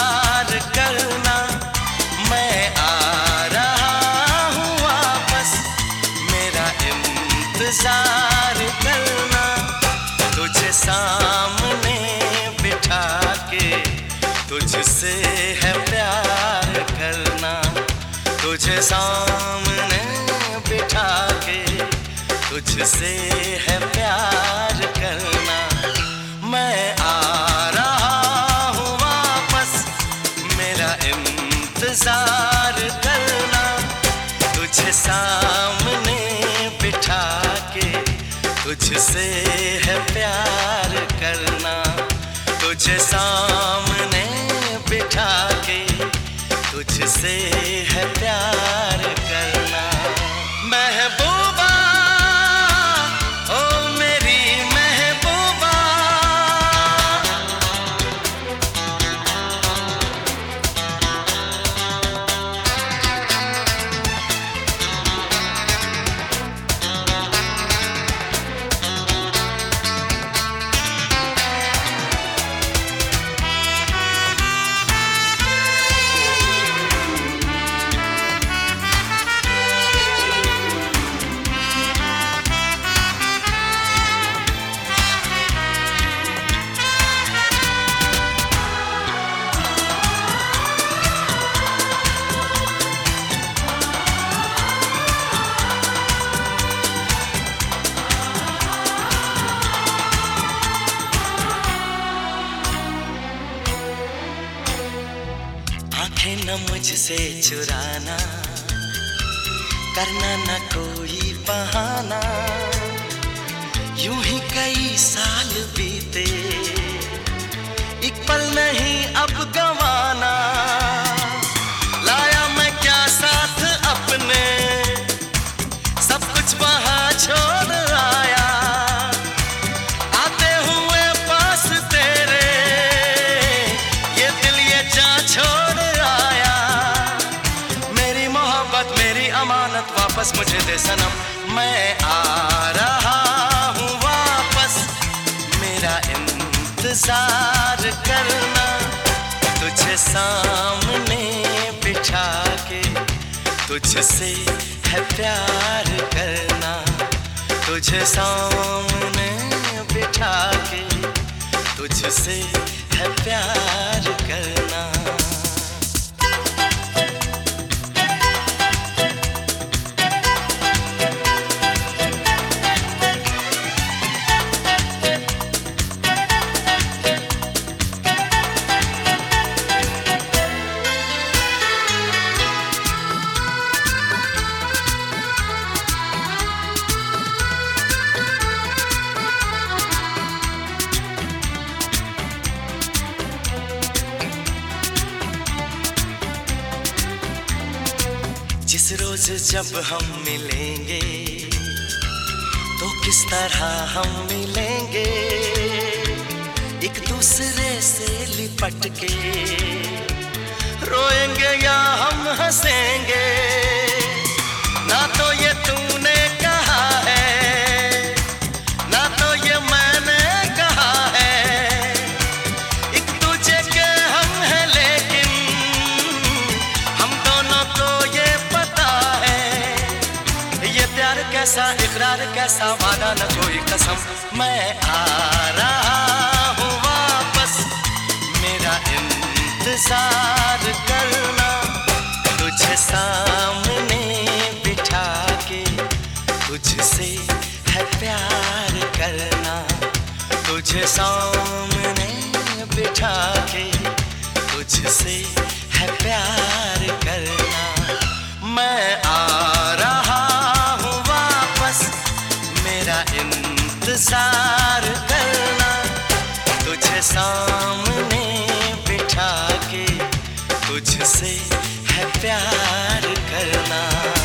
इंतजार करना, मैं आ रहा हूँ वापस, मेरा इंतजार करना। तुझे सामने बिठा के तुझसे है प्यार करना, तुझे सामने बिठा के तुझसे है प्यार करना। मैं आ रहा हूँ वापस, मेरा इंतजार करना, तुझे सामने बिठा के तुझसे है प्यार करना, तुझे सामने बिठा के तुझसे है प्यार करना। महबूबा ओ मेरी महबूबा, आंखें न मुझसे चुराना, करना न कोई बहाना। यूं ही कई साल बीते, एक पल नहीं अब गंवाना। लाया मैं क्या साथ अपने, सब कुछ वहां छोड़ आया। आते हुए पास तेरे, ये दिल ये जान छोड़ आया। मेरी मोहब्बत मेरी अमानत वापस मुझे दे सनम, मैं आ रहा हूँ वापस, मेरा इंतजार करना, तुझे सामने बिठा के तुझसे है प्यार करना, तुझे सामने बिठा के तुझसे है प्यार करना। जिस रोज जब हम मिलेंगे तो किस तरह हम मिलेंगे, एक दूसरे से लिपट के रोएंगे या हम हंसेंगे। ना तो ये तूने कहा है, ना तो ये मैंने कहा है, एक दूजे के हम हैं लेकिन हम दोनों को ये पता है। ये प्यार कैसा, इकरार कैसा, वादा न कोई कसम। मैं आ रहा हूँ वापस, मेरा इंतजार करना, तुझे सामने बिठा के तुझसे है प्यार करना, तुझे सामने बिठा के तुझसे है प्यार करना। मैं आ रहा हूँ वापस, मेरा इंतजार करना, तुझे सामने बिठा के तुझसे है प्यार करना।